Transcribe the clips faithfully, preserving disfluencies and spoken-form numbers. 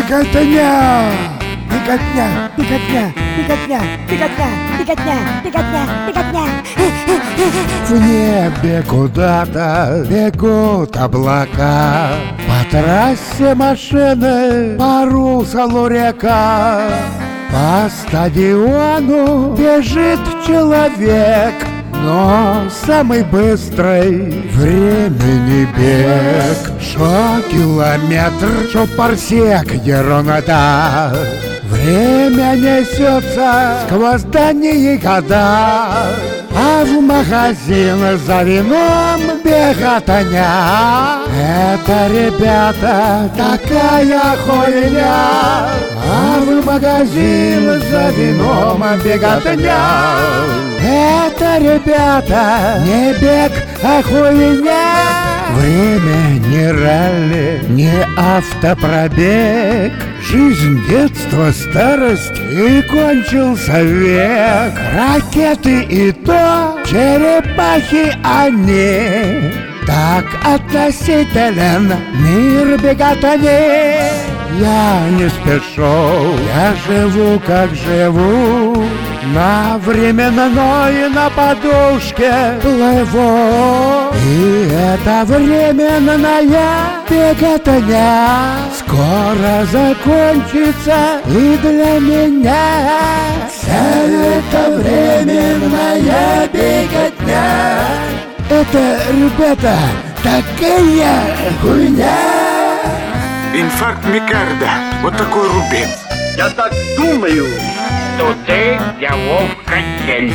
Беготня! Беготня! Беготня! Беготня! Беготня! Беготня! Беготня! Беготня! В небе куда-то бегут облака, по трассе машины, по руслу река. По стадиону бежит человек, но самый быстрый времени бег. Шо километр, шо парсек, ерунда. Время несется сквозь дни года, а в магазин за вином беготня. Это, ребята, такая хуйня. А в магазин за вином беготня. Это, ребята, не бег, а хуйня. Время не ралли, не автопробег. Жизнь, детство, старость и кончился век. Ракеты и то, черепахи они. Так относителен мир беготни. Я не спешу, я живу как живу, на временной на подушке плыву. И это временная беготня скоро закончится и для меня. Вся эта временная беготня, это, ребята, такая хуйня. Инфаркт миокарда, вот такой рубец. Я так думаю, что ты ловкотель.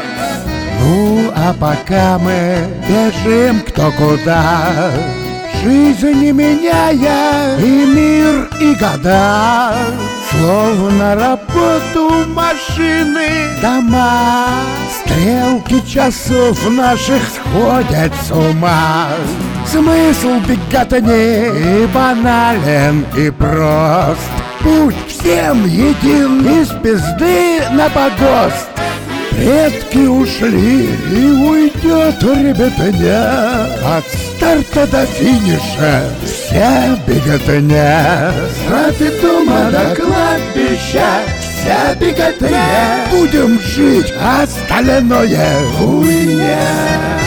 Ну, а пока мы бежим кто куда, жизнь не меняя и мир, и года, словно работу машины, дома, стрелки часов наших сходят с ума. Смысл беготни и банален, и прост. Путь всем един, из пизды на погост. Предки ушли, и уйдет ребятня. От старта до финиша вся беготня. С рафитума до кладбища вся беготня. Будем жить, остальное хуйня.